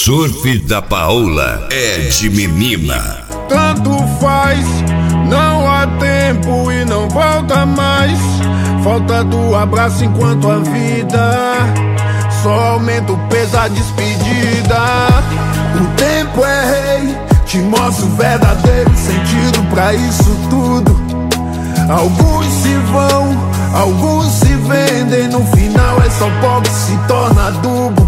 Surf da Paola é de menina. Tanto faz, não há tempo e não volta mais. Falta do abraço enquanto a vida só aumenta o peso da despedida. O tempo é rei, te mostra o verdadeiro sentido pra isso tudo. Alguns se vão, alguns se vendem, no final é só pó que se torna adubo.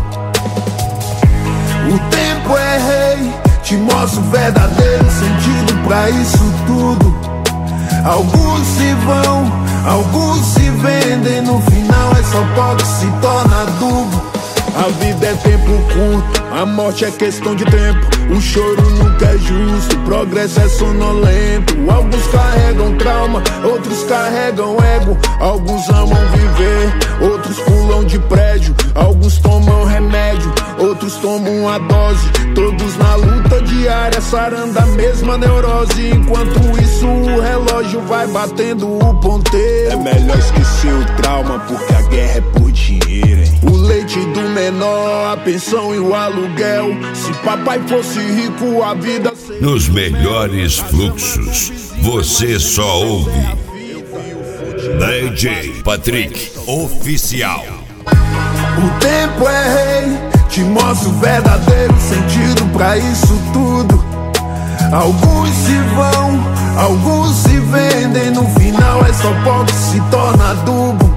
O tempo é rei, te mostra o verdadeiro sentido pra isso tudo. Alguns se vão, alguns se vendem, no final é só pó que se torna adubo. A vida é tempo curto, a morte é questão de tempo. O choro nunca é justo, o progresso é sonolento. Alguns carregam trauma, outros carregam ego. Alguns amam viver, outros pulam de prédio. Alguns tomam remédio, outros tomam a dose. Todos na luta diária, sarando a mesma neurose. Enquanto isso o relógio vai batendo o ponteiro. É melhor esquecer o trauma, porque a guerra é por dinheiro, hein? O leite do menor, a pensão e o aluguel. Se papai fosse rico, a vida seria... Nos melhores fluxos, você só ouve DJ Patrick Oficial. O tempo é rei, te mostra o verdadeiro sentido pra isso tudo. Alguns se vão, alguns se vendem, no final é só pó que se torna adubo.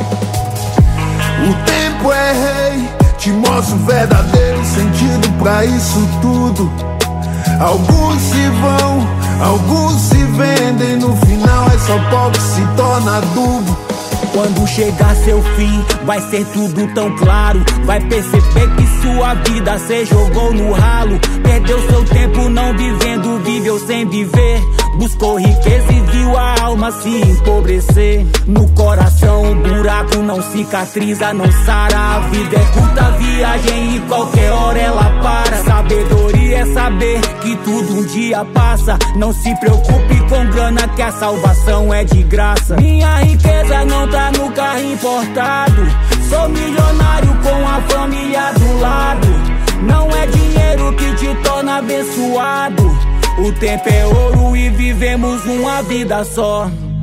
O tempo é rei, te mostra o verdadeiro sentido pra isso tudo. Alguns se vão, alguns se vendem, no final é só pó que se torna adubo. Quando chegar seu fim, vai ser tudo tão claro. Vai perceber que sua vida cê jogou no ralo. Perdeu seu tempo não vivendo, viveu sem viver. Buscou riqueza e viu a alma se empobrecer. No coração o buraco não cicatriza, não sara. A vida é curta viagem e qualquer hora ela para. Sabedoria é saber que tudo um dia passa. Não se preocupe com grana, que a salvação é de graça. Minha riqueza não tá no carro importado. Sou milionário com a família do lado. Não é dinheiro que te torna abençoado. O tempo é ouro e vivemos uma vida só.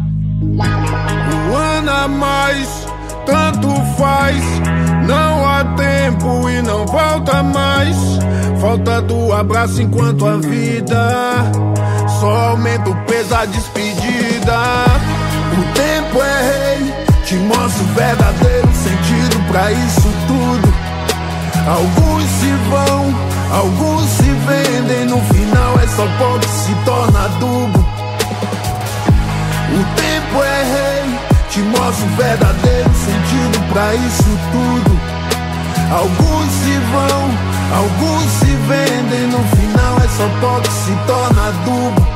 Um ano a mais, tanto faz. Não há tempo e não volta mais. Falta do abraço enquanto a vida só aumenta o peso da despedida. O tempo é rei, te mostra o verdadeiro sentido pra isso tudo. Alguns se vão, alguns se vendem, no final é só pó que se torna adubo. O tempo é rei, te mostra o verdadeiro sentido pra isso tudo. Alguns se vão, alguns se vendem, no final é só pó que se torna adubo.